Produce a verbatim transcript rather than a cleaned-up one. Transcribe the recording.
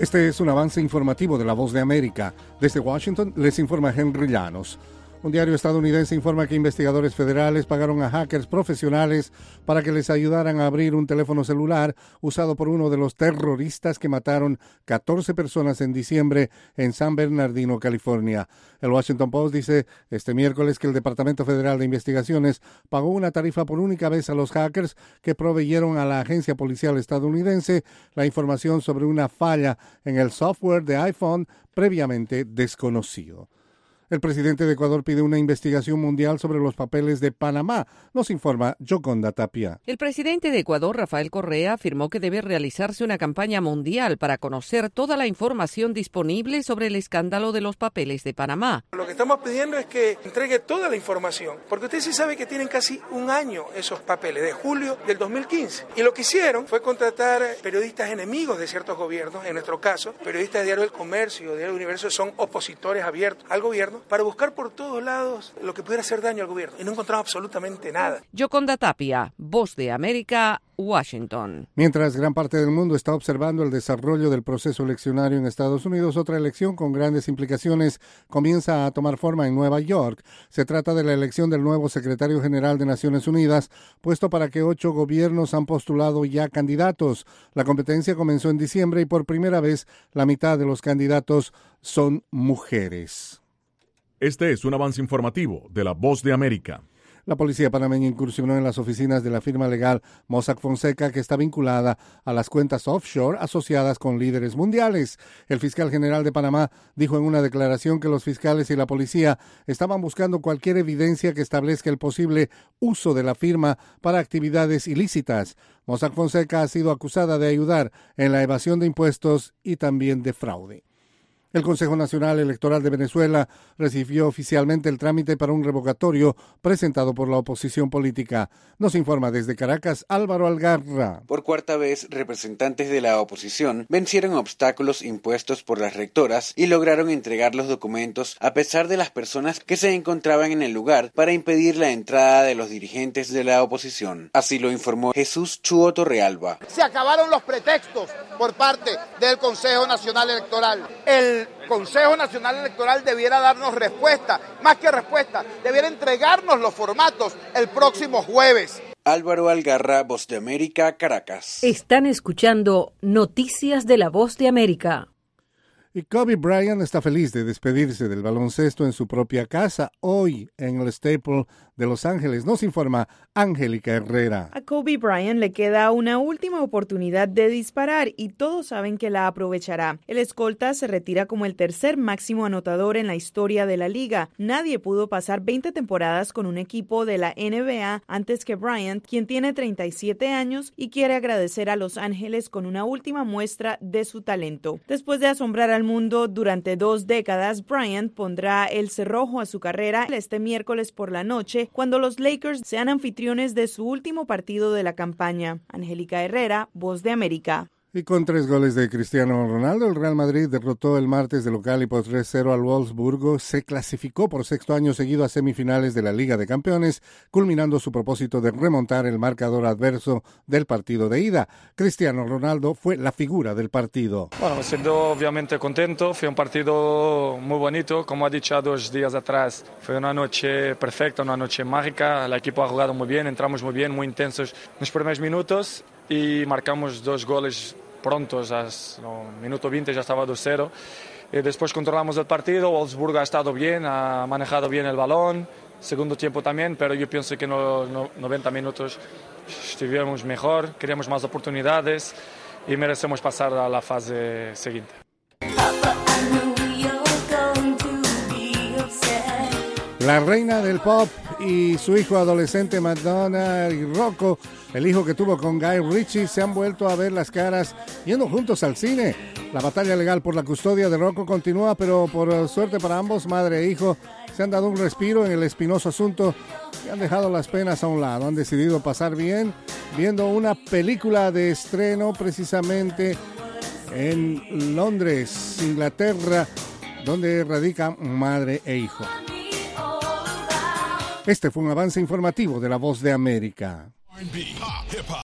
Este es un avance informativo de La Voz de América. Desde Washington les informa Henry Llanos. Un diario estadounidense informa que investigadores federales pagaron a hackers profesionales para que les ayudaran a abrir un teléfono celular usado por uno de los terroristas que mataron catorce personas en diciembre en San Bernardino, California. El Washington Post dice este miércoles que el Departamento Federal de Investigaciones pagó una tarifa por única vez a los hackers que proveyeron a la agencia policial estadounidense la información sobre una falla en el software de iPhone previamente desconocido. El presidente de Ecuador pide una investigación mundial sobre los papeles de Panamá. Nos informa Yoconda Tapia. El presidente de Ecuador, Rafael Correa, afirmó que debe realizarse una campaña mundial para conocer toda la información disponible sobre el escándalo de los papeles de Panamá. Lo que estamos pidiendo es que entregue toda la información, porque usted sí sabe que tienen casi un año esos papeles, de julio del dos mil quince. Y lo que hicieron fue contratar periodistas enemigos de ciertos gobiernos, en nuestro caso, periodistas de Diario del Comercio, Diario del Universo, son opositores abiertos al gobierno, para buscar por todos lados lo que pudiera hacer daño al gobierno. Y no encontramos absolutamente nada. Yoconda Tapia, Voz de América, Washington. Mientras gran parte del mundo está observando el desarrollo del proceso eleccionario en Estados Unidos, otra elección con grandes implicaciones comienza a tomar forma en Nueva York. Se trata de la elección del nuevo secretario general de Naciones Unidas, puesto para que ocho gobiernos han postulado ya candidatos. La competencia comenzó en diciembre y por primera vez la mitad de los candidatos son mujeres. Este es un avance informativo de La Voz de América. La policía panameña incursionó en las oficinas de la firma legal Mossack Fonseca, que está vinculada a las cuentas offshore asociadas con líderes mundiales. El fiscal general de Panamá dijo en una declaración que los fiscales y la policía estaban buscando cualquier evidencia que establezca el posible uso de la firma para actividades ilícitas. Mossack Fonseca ha sido acusada de ayudar en la evasión de impuestos y también de fraude. El Consejo Nacional Electoral de Venezuela recibió oficialmente el trámite para un revocatorio presentado por la oposición política. Nos informa desde Caracas Álvaro Algarra. Por cuarta vez, representantes de la oposición vencieron obstáculos impuestos por las rectoras y lograron entregar los documentos a pesar de las personas que se encontraban en el lugar para impedir la entrada de los dirigentes de la oposición. Así lo informó Jesús Chuo Torrealba. Se acabaron los pretextos por parte del Consejo Nacional Electoral. El El Consejo Nacional Electoral debiera darnos respuesta, más que respuesta, debiera entregarnos los formatos el próximo jueves. Álvaro Algarra, Voz de América, Caracas. Están escuchando Noticias de la Voz de América. Y Kobe Bryant está feliz de despedirse del baloncesto en su propia casa hoy en el Staples de Los Ángeles. Nos informa Angélica Herrera. A Kobe Bryant le queda una última oportunidad de disparar y todos saben que la aprovechará. El escolta se retira como el tercer máximo anotador en la historia de la liga. Nadie pudo pasar veinte temporadas con un equipo de la N B A antes que Bryant, quien tiene treinta y siete años y quiere agradecer a Los Ángeles con una última muestra de su talento. Después de asombrar al mundo durante dos décadas, Bryant pondrá el cerrojo a su carrera este miércoles por la noche cuando los Lakers sean anfitriones de su último partido de la campaña. Angélica Herrera, Voz de América. Y con tres goles de Cristiano Ronaldo, el Real Madrid derrotó el martes de local y por tres cero al Wolfsburgo. Se clasificó por sexto año seguido a semifinales de la Liga de Campeones, culminando su propósito de remontar el marcador adverso del partido de ida. Cristiano Ronaldo fue la figura del partido. Bueno, me siento obviamente contento. Fue un partido muy bonito, como ha dicho dos días atrás. Fue una noche perfecta, una noche mágica. El equipo ha jugado muy bien, entramos muy bien, muy intensos en los primeros minutos y marcamos dos goles prontos, a no, minuto veinte ya estaba dos cero. Y después controlamos el partido, Wolfsburgo ha estado bien, ha manejado bien el balón, segundo tiempo también, pero yo pienso que en los no, noventa minutos estuvimos mejor, queríamos más oportunidades y merecemos pasar a la fase siguiente. La reina del pop y su hijo adolescente Madonna y Rocco, el hijo que tuvo con Guy Ritchie, se han vuelto a ver las caras yendo juntos al cine. La batalla legal por la custodia de Rocco continúa, pero por suerte para ambos, madre e hijo, se han dado un respiro en el espinoso asunto y han dejado las penas a un lado. Han decidido pasar bien viendo una película de estreno precisamente en Londres, Inglaterra, donde radican madre e hijo. Este fue un avance informativo de La Voz de América.